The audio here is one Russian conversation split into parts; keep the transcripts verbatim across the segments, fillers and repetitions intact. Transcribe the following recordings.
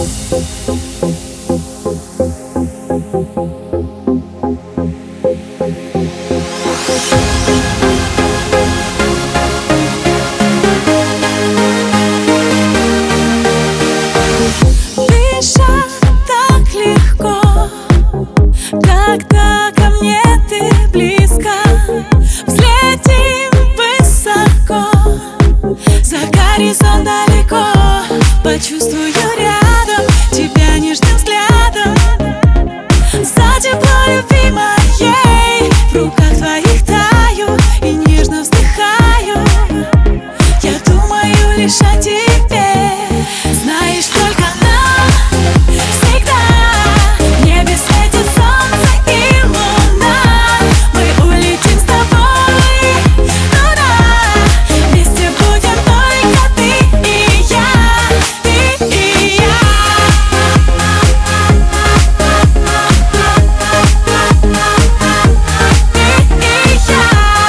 Когда ко мне ты близко, взлетим высоко, за горизонт далеко. Почувствую рядом тебя нежным взглядом, за тепло любви моей. В руках твоих таю и нежно вздыхаю. Я думаю лишь о тебе. Знаешь, только нам всегда в небе светит солнце и луна. Мы улетим с тобой туда, вместе будем только ты и я, ты и я. Ты и я.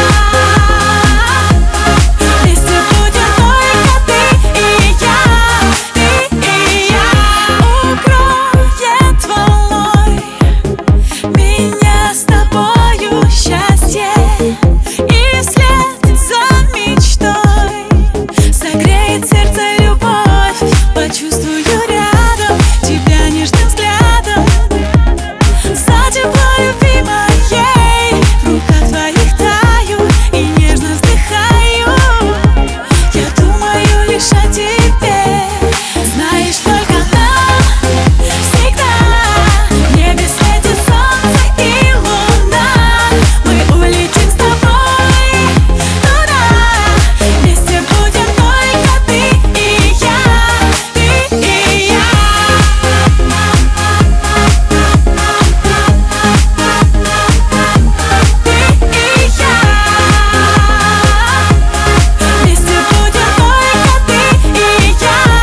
Вместе будем только ты и я, ты и я. Укроет волной меня с тобою счастье, и вслед за мечтой согреет сердце любовь. Почувствую рядом тебя нежным взглядом, за тепло любви моей. В руках твоих таю и нежно вздыхаю. Я думаю лишь о тебе. Знаешь, только нам всегда в небе светит солнце и луна. Мы улетим с тобой туда, вместе будем только ты и я, ты и я. Ты и я. Вместе будем только ты и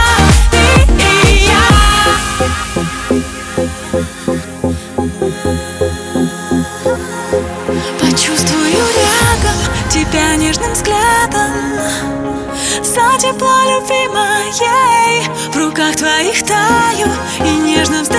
я, ты и я. Почувствую рядом тебя нежным взглядом, за тепло любви моей. В руках твоих таю и нежно вздыхаю.